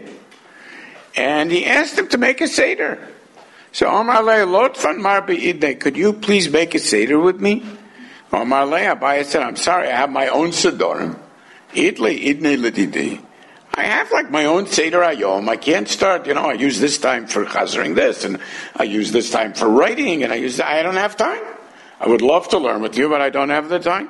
and he asked him to make a seder. So Omar Le Lotfan Marbi Idne, could you please make a seder with me? Omar Le Abaye said, I'm sorry, I have my own sedorim. Idle Idne Lididi. I have like my own Seder Ayom. I can't start, you know, I use this time for chazering this, and I use this time for writing, and I use, I don't have time. I would love to learn with you, but I don't have the time.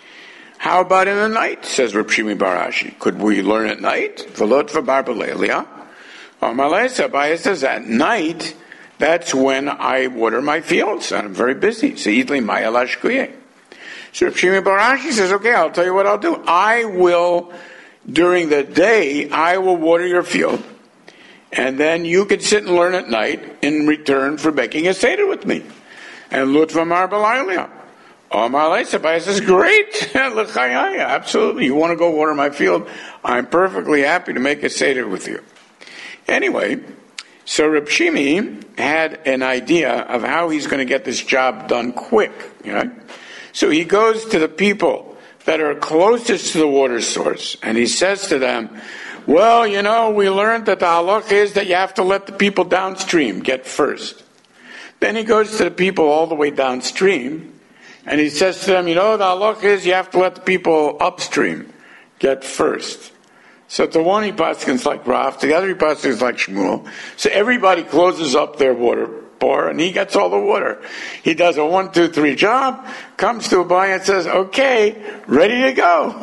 How about in the night, says Reb Shimi Barashi. Could we learn at night? V'lot v'bar b'leilia. Amalei Abaye says, at night, that's when I water my fields, and I'm very busy. So Idli Maya Lashkuye. So Reb Shimi Barashi says, okay, I'll tell you what I'll do. I will... During the day, I will water your field, and then you can sit and learn at night in return for making a seder with me. And Lutva Mar B'Laylia. Omar Abaye says, great, absolutely. You want to go water my field? I'm perfectly happy to make a seder with you. Anyway, so Reb Shimi had an idea of how he's going to get this job done quick. Right? So he goes to the people that are closest to the water source, and he says to them, well, you know, we learned that the halach is that you have to let the people downstream get first. Then he goes to the people all the way downstream, and he says to them, you know, the halach is you have to let the people upstream get first. So to one he paskins like Rav, to the other he paskins like Shmuel. So everybody closes up their water pour, and he gets all the water. He does a one, two, three job, comes to Abaye and says, okay, ready to go.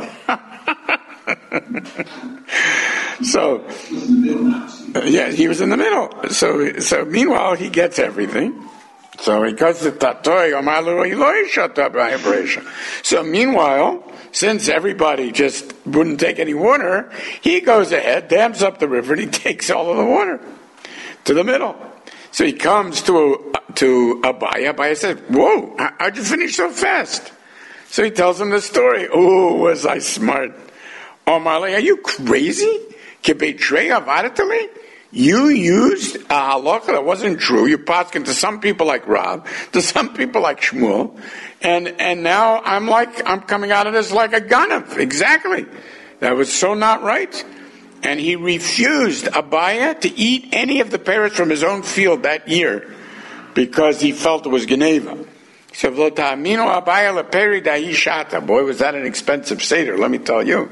So, yeah, he was in the middle. So, so meanwhile, he gets everything. So he goes to Tatoy, So meanwhile, since everybody just wouldn't take any water, he goes ahead, dams up the river, and he takes all of the water to the middle. So he comes to to Abaye. Abaye said, whoa, how'd you finish so fast? So he tells him the story. Oh, was I smart. Oh, Marley, are you crazy? You used a halacha that wasn't true. You paskin to some people like Rav, to some people like Shmuel, and and now I'm like I'm coming out of this like a ganav. Exactly, that was so not right. And he refused Abaye to eat any of the pears from his own field that year because he felt it was geneva. He said, boy, was that an expensive seder, let me tell you.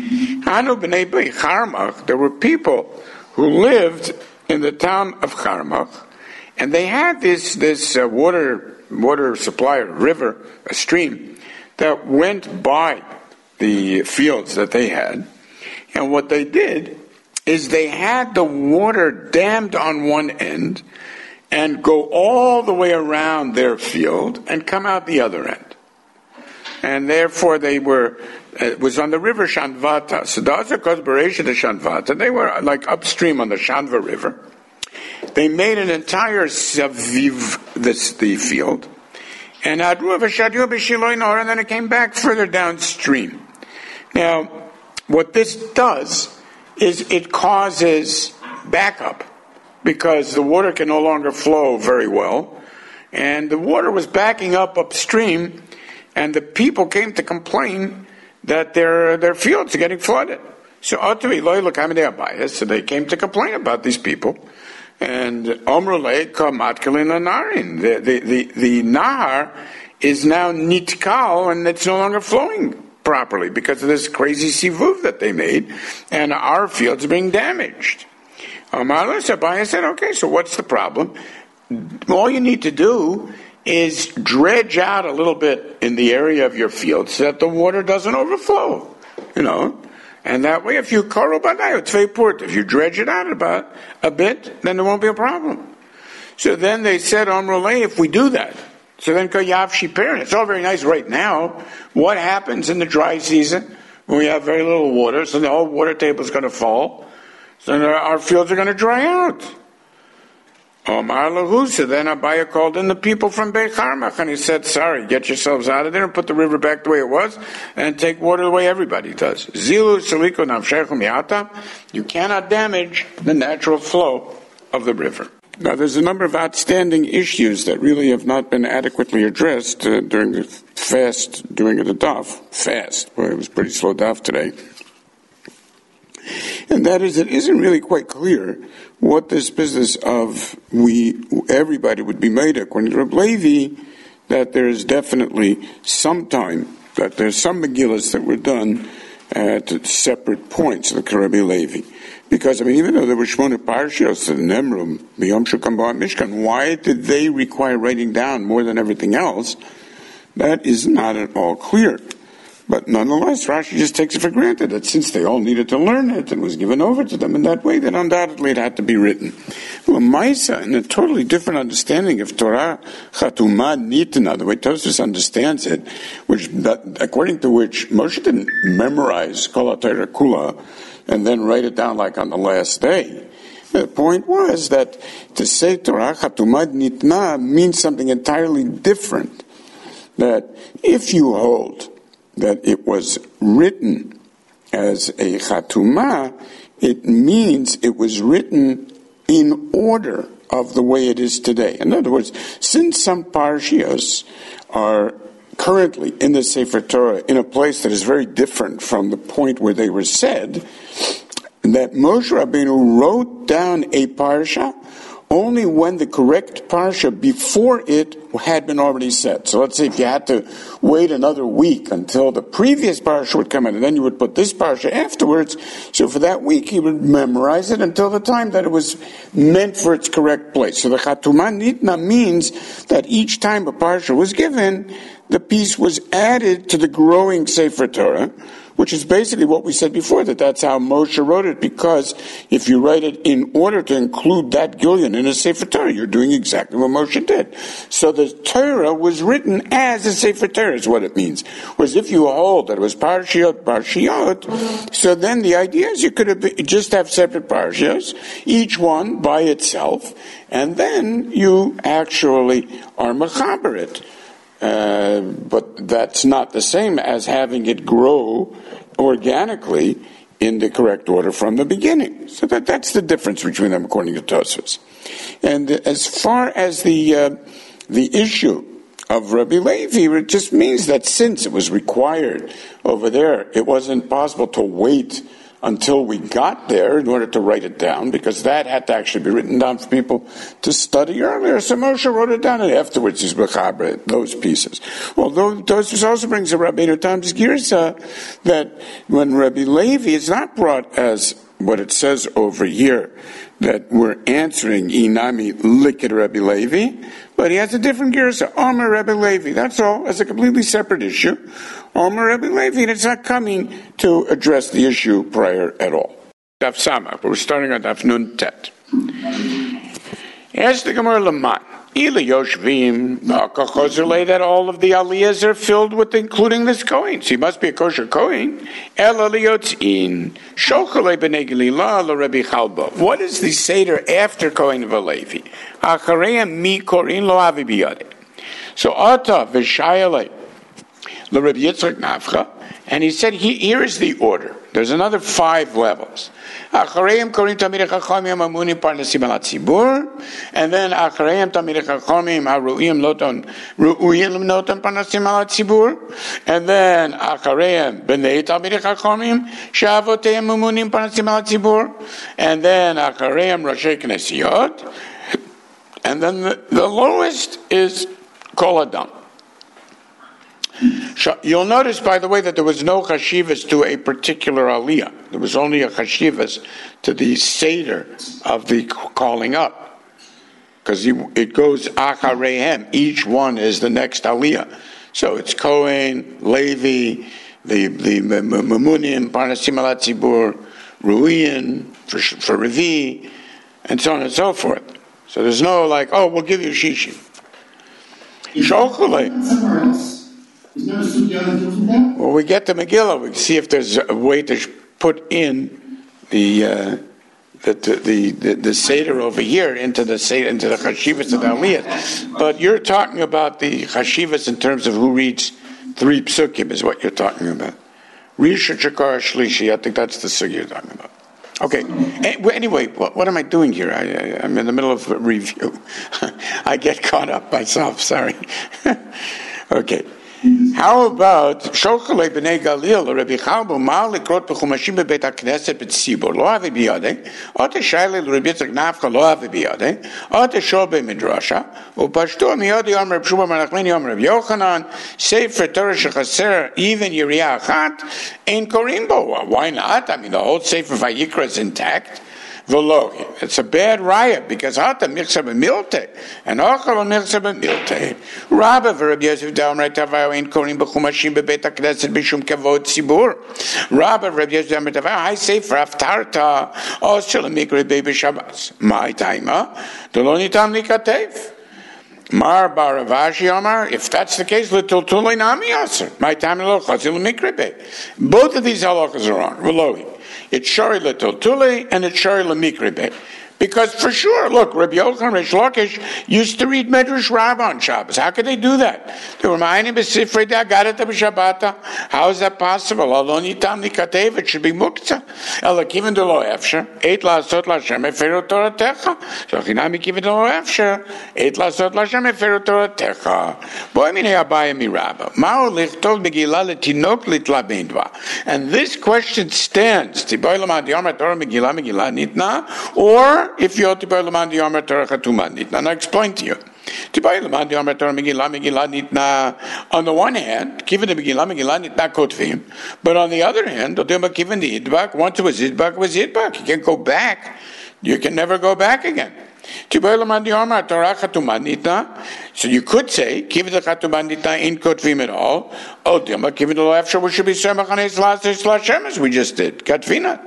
There were people who lived in the town of Charmach, and they had this this uh, water water supply, a river, a stream, that went by the fields that they had. And what they did is they had the water dammed on one end and go all the way around their field and come out the other end. And therefore they were, it was on the river Shanvata. So that's a cosperation of Shanvata. They were like upstream on the Shanva River. They made an entire saviv, this, the field. And and then it came back further downstream. Now, what this does is it causes backup because the water can no longer flow very well. And the water was backing up upstream, and the people came to complain that their their fields are getting flooded. So so they came to complain about these people. And Omrulei Kamatkalin Narin. The the the the Nahar is now nitkal, and it's no longer flowing properly because of this crazy sivuv that they made, and our fields are being damaged. Abaye said, okay, so what's the problem? All you need to do is dredge out a little bit in the area of your field so that the water doesn't overflow, you know. And that way, if you if you dredge it out about a bit, then there won't be a problem. So then they said, Amrulay, if we do that, so then Kayav Shiper, it's all very nice right now. What happens in the dry season? we have very little water, so the whole water table is going to fall. So our fields are going to dry out. Omar Lahusa, then Abaya called in the people from Beit Carmach, and he said, sorry, get yourselves out of there and put the river back the way it was, and take water the way everybody does. Zilu Saliko Navshechem Yata, you cannot damage the natural flow of the river. Now, there's a number of outstanding issues that really have not been adequately addressed uh, during the fast, during the daf. Fast, boy, it was pretty slow daf today. And that is, it isn't really quite clear what this business of we, everybody would be made, according to Reb Levi, that there is definitely some time, that there's some Megillas that were done at separate points, like Rabbi Levi. Because, I mean, even though there were Shmona Parshios and Nemrum, B'yom Shukam Ba'at Mishkan, why did they require writing down more than everything else? That is not at all clear. But nonetheless, Rashi just takes it for granted that since they all needed to learn it and was given over to them in that way, then undoubtedly it had to be written. Well, Maisa, in a totally different understanding of Torah, Chatumah Nitna, the way Tosfos understands it, which, that, according to which Moshe didn't memorize Kol HaTorah Kula and then write it down like on the last day. The point was that to say Torah Chatumah Nitna means something entirely different. That if you hold that it was written as a chatumah, it means it was written in order of the way it is today. In other words, since some parshios are currently in the Sefer Torah in a place that is very different from the point where they were said, that Moshe Rabbeinu wrote down a parsha only when the correct parsha before it had been already said. So let's say if you had to wait another week until the previous parsha would come in, and then you would put this parsha afterwards, so for that week he would memorize it until the time that it was meant for its correct place. So the Chatumah Nitna means that each time a parsha was given, the piece was added to the growing Sefer Torah, which is basically what we said before, that that's how Moshe wrote it, because if you write it in order to include that Gilyon in a Sefer Torah, you're doing exactly what Moshe did. So the Torah was written as a Sefer Torah, is what it means. Whereas if you hold that it was Parshiot, Parshiot, so then the idea is you could have just have separate Parshios, each one by itself, and then you actually are Mechaber it. Uh, but that's not the same as having it grow organically in the correct order from the beginning. So that, that's the difference between them, according to Tosfos. And as far as the uh, the issue of Rabbi Levi, it just means that since it was required over there, it wasn't possible to wait until we got there in order to write it down, because that had to actually be written down for people to study earlier. So Moshe wrote it down, and afterwards he's mechaber those pieces. Although Tosfos also brings a Rabbeinu Tam's Girsa that when Rabbi Levi is not brought as what it says over here, that we're answering Inami Likid Rabbi Levi, but he has a different Girsa, Omer Rabbi Levi. That's all. It's a completely separate issue. Omer Rabbi Levi, and it's not coming to address the issue prior at all. Daf Samach, we're starting on Daf Nun Tet. Ask the Gemara Laman. Ila Yoshvim, Kachozerle, that all of the aliyahs are filled with including this Kohen. So he must be a kosher Kohen. Ela liyotzin, Shochale b'nei Galila la Rabbi Chalba. What is the Seder after Kohen Valevi? Achareim mi korin lo avi biyade. So Ata v'shayale la Rabbi Yitzchak Nafcha, and he said, he, here is the order. There's another five levels. Achareim korin tamid chachamim amunim parnasim al tzibur, and then achareim tamid chachamim haruim loton ruim loton parnasim al tzibur, and then achareim bnei tamid chachamim shavoteim amunim parnasim al tzibur, and then achareim roshei knesiot, and then the, the lowest is kol adam. You'll notice, by the way, that there was no chashivas to a particular aliyah. There was only a chashivas to the seder of the calling up, because it goes acharehem. Each one is the next aliyah. So it's Kohen, Levi, the the Mamunim, Parnasim al Tzibur, Ruiyin for for Revi, and so on and so forth. So there's no like, oh, we'll give you shishim. Shochale.
Is there a sugya that deals with that?
When we get to Megillah, we see if there's a way to put in the uh, the, the the the Seder over here into the Seder, into the Chashivas of the Aliyah. But you're talking about the Chashivas in terms of who reads three psukim is what you're talking about. Risha Chakar Shlishi, I think that's the sugya you're talking about. Okay. Anyway, what, what am I doing here? I, I, I'm in the middle of a review. I get caught up myself. Sorry. Okay. How about Shochalei b'nei Galil Rabbi Chalbo Mal likrot b'chumashim bebeit hakneset b'tzibur lo havi biyadei or teshayle l'Rabbi Yitzchak Nafcha lo havi biyadei or teshol b'midrasha u'pashtu miyadi Yom Reb Shua Menachmeni Yom Reb Yochanan Sefer Torah shechaser even Yiriyah achat ein korim bo. Why not? I mean, the whole Sefer Vayikra is intact. It's a bad riot because hata michsa b'milte and ochel michsa b'milte. Rabba v'Rabbi Yosef Daomer Tavayo ein korim b'chumashim bebeit hakneset b'shum kavod tzibur. Rabba v'Rabbi Yosef Daomer Tavayo I say for haftarta or shalamikre b'Shabbos. My timer, the lo nitam likatev. Mar bar Ravashi Omar, if that's the case, little tulei nami aser. My time lo chazil mikre. Both of these halachas are wrong. V'loi. It's shari l'tol tuli and it's shari l'mikribeh. Because for sure, look, Rabbi Yochanan Reish Lakish used to read Medrash Rabbah on Shabbos. How could they do that? They were ma'anim b'sifrei da'agadata b'shabbata. How is that possible? Alon yitam nikatev, it should be muktzah. Ela kivin de lo efsher, eit la'asot l'Hashem eferu toratecha. So chinami kivin de lo efsher, eit la'asot l'Hashem eferu toratecha. Boi minei abaya mi Rabbah. Ma'o lichtol Megillah letinok litlabendva. And this question stands. Tiboi l'man diyomer Torah Megillah Megillah nitna, or if you're Tibai Laman Diyomer Torah Chatuman Nitna. And I'll explain to you. Tibai Laman Diyomer Torah Megillah Megillah Nitna. On the one hand, given the Megillah Megillah Nitna Kotvim. But on the other hand, given the Yidbak, once it was Yidbak, it was Yidbak. You can't go back. You can never go back again. Tibai Laman Diyomer Torah Chatuman Nitna. So you could say, given the Chatuman Nitna in Kotvim at all. Oh, given the Lo Efshar, we should be Semach on His last Hashem as we just did. Katvina.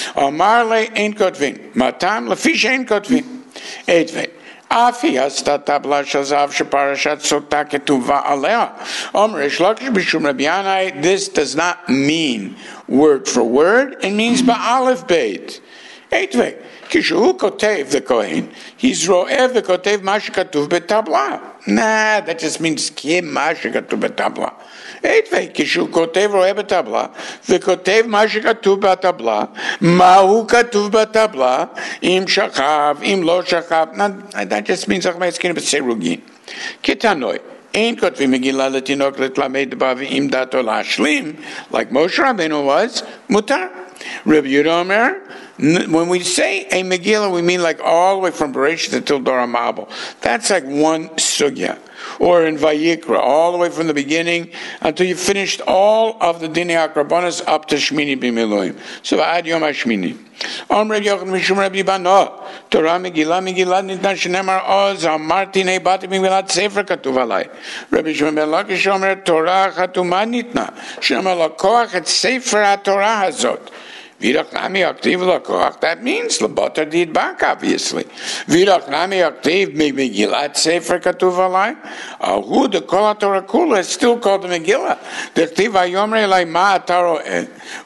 Marle ain't kotvin. Matam lafish ain't kotvin. Eitvei. Afi hasta tabla shazav sheparashat sota ketuva alea. Om Reish Lakish b'shum Rabbi Yanai. This does not mean word for word. It means ba'alef beit. Eitvei. Kishu kotev the kohen. He's roev the kotev mashikatuv betabla. Nah, that just means kim mashikatuv betabla. Eitvei, kishu kotev roeh betabla, v'kotev ma shekatuv betabla, mahu katuv betabla, im shachav, im lo shachav. Now, that just means achmei skin b'serugin. Kitanoi. Ein kotvim Megillah letinok letlamed ba v'im dato lashlim, like Moshe Rabbeinu was, mutar. Rabbi Yehuda Omer, when we say a Megillah, we mean like all the way from Bereshit until Dora Mabel. That's like one sugya. Or in Vayikra, all the way from the beginning until you finished all of the Dinei HaKarbonos up to Shmini B'Miluim. So Ad Yom HaShmini. Om Rabbi Yochanan Mishum Rabbi Bano, Torah Megillah Megillah Nitna Shenemar Oz Amarti Nei Bati Megillat Sefer Katuv Alai. Rabbi Shimon ben Lakish Omer Torah Chatuma Nitna Shenemar Lakoach Et Sefer HaTorah Hazot. Virach nami aktiv lakoach. That means labotar didbak, obviously. Virach nami aktiv Megillat Sefer Katuv Alai. Ahu the Kol HaTorah Kula is still called the Megillah. Dektiv Hayomre Elai Ma Ataroeh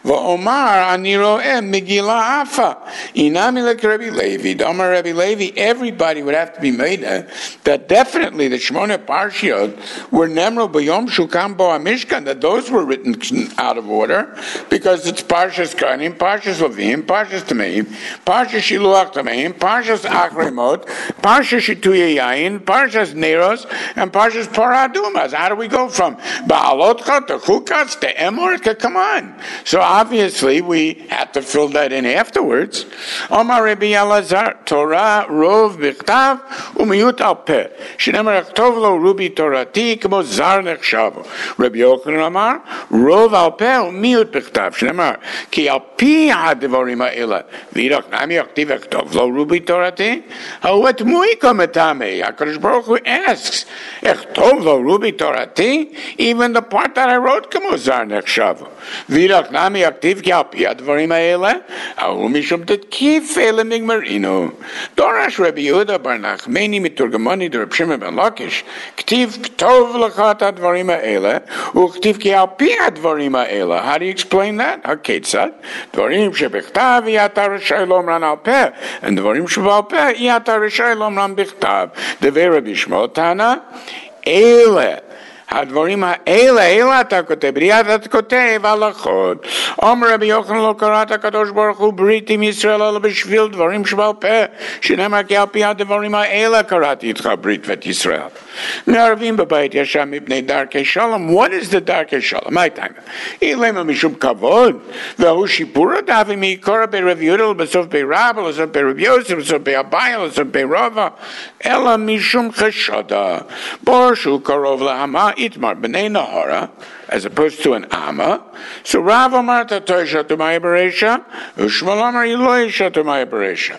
V'Omar Ani Roeh Megillah Afa. Inami like Rabbi Levi. Damar Rabbi Levi. Everybody would have to be made uh, that definitely the Shmona Parshiot were Nemro B'Yom Shukam Bo HaMishkan, that those were written out of order because it's Parshas Kanim, Parshas Levim, Parshas Tameim, Parshas Shiluach Tameim, Parshas Achremot, Parshas Shituye Yain, Parshas Neros, and Parshas Paradumas. How do we go from Baalotcha to Chukas to Emor? Come on. So obviously we had to fill that in afterwards. Omar Rabbi Elazar, Torah Rov Bichtav Umiyut Al Peh. Shenemar Achtov Lo Rubi Torati Kemo Zar Nechshavo. Rabbi Yochanan Amar Rov Al Peh Umiyut Bichtav. Shenemar Ki Al Pi pi hadvarim ha'ela. V'idach nami yaktiv echtov lo rubi torati. Ha'uet mui kometame. HaKadosh Baruch Hu asks, echtov lo rubi torati? Even the part that I wrote k'muzar nechshav. V'idach nami yaktiv ki al pi hadvarim ha'ela. Ha'u mishum tetkif ele migmarino. Dorash Rabbi Yehuda bar Nachmeni miturgamoni de Reb Shimon ben Lakish. Ktiv ktov l'chat hadvarim ha'ela. U'ktiv ki al pi hadvarim ha'ela. How do you explain that? HaKetzad. Dvarim shebechtav yata rishai lomran al peh. And dvarim shebal peh yata rishai lomran bichtav. Devei Rabbi Shmuel Tana. Ele. הדברים האלה, אלה אתה כותב, בריאת אתה כותב הלכות. אומר רבי יוחנן לא קראת הקדוש ברוך הוא ברית עם ישראל אלא בשביל דברים שבעל פה, שנאמר כי על פי הדברים האלה קראתי איתך ברית ואת ישראל. מערבים בבית ישן מפני דרכי שלום. What is the דרכי שלום? מה הייתה? אילמה משום כבוד, והוא שיפור הדף מעיקר ברב יהודה בסוף ברב, בסוף ברב יוסף, בסוף באביי, בסוף ברבא, אלא משום חשדה, בור שהוא קרוב להמה, itmar b'nei nahara, as opposed to an ama. So Rav Amar Tatoy Shatumaya Beresha, Ushmal Amar Eloi Shatumaya Beresha.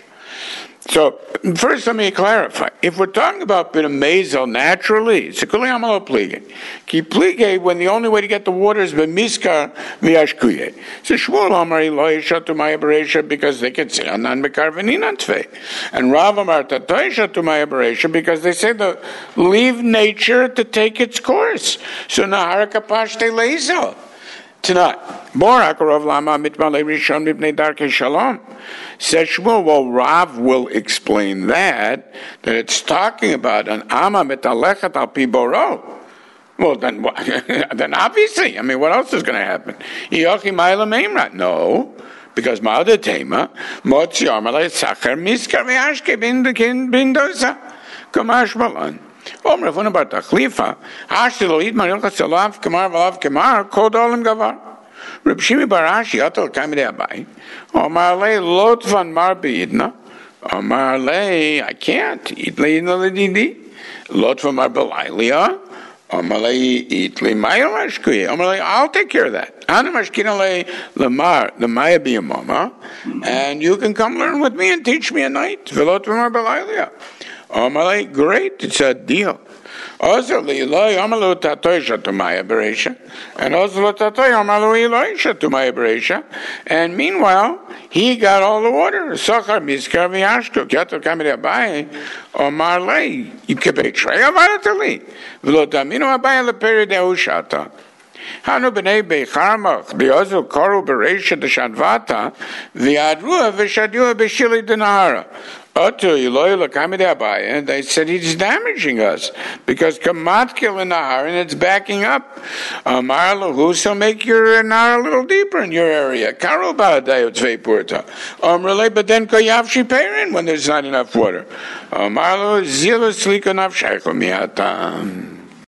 So first, let me clarify. If we're talking about b'nei naturally, it's a kuli amalo plige. Ki plige when the only way to get the water is b'miskar v'yashkuye. So Shmuel Amar Eloi Shatumaya Beresha because they can say anan mekarvenin antvei, and Rav Amar Tatoy Shatumaya Beresha because they say the leave nature to take its course. So nahara kapashte leizel. Tonight, Borak Rav Lama Mitmalei Rishon Mipnei Darkei Shalom. Says Shmuel, well, Rav will explain that, that it's talking about an Ama Mitalechet Al Pi Boro. Well, then, then obviously, I mean, what else is going to happen? Yochi Ma'ila Meimrat. No, because Ma'ada Tema, Motzi Amalei Sacher Miskar V'Ashke Bindosa, Kamash Malan. Om Ravuna Bar Tachlifa, Ashti Lo Yidmar Ilchas Alav Kamar Valav Kamar, Kol Dolim Gavar. Reb Shimi Bar Ashi Atal Kamidei Abai, Omar Lei Lotvan Mar B'Yidna, Omar Lei, I can't, Itli Yidna L'Didi, Lotvan Mar B'Lailia, Omar Lei Itli Maya Mashkuye, Omar Lei, I'll take care of that. Ana Mashkina Lei Lamar, the Maya B'Yamama, and you can come learn with me and teach me a night, V'Lotvan Mar B'Lailia. Omar, great, it's a deal. Also, Liloi, Amalu Tatoy Shatumaya Beresha, and also Tatoy Amalu Eloi Shatumaya Beresha, and meanwhile, he got all the water. Sochar Miskar V'Yashko, Kyato Kamiri Abai, Omar Lei, Yikebei Trey Avaratali, V'Lotamino Abai Leperi Deushata. Hanu b'nei beicharmach b'yozel koru b'reisha d'shanvata v'yadrua v'shadua b'shili d'nahara. Otu Eloi l'kamidei Abai, and they said he's damaging us because kamatkil in nahar and it's backing up. Amar lahu, so make your nahar a little deeper in your area. Karu ba'adayot zvei purta. Amrele, but then koyav shiperin when there's not enough water. Amar lahu zilus lika nafshaycho miatam.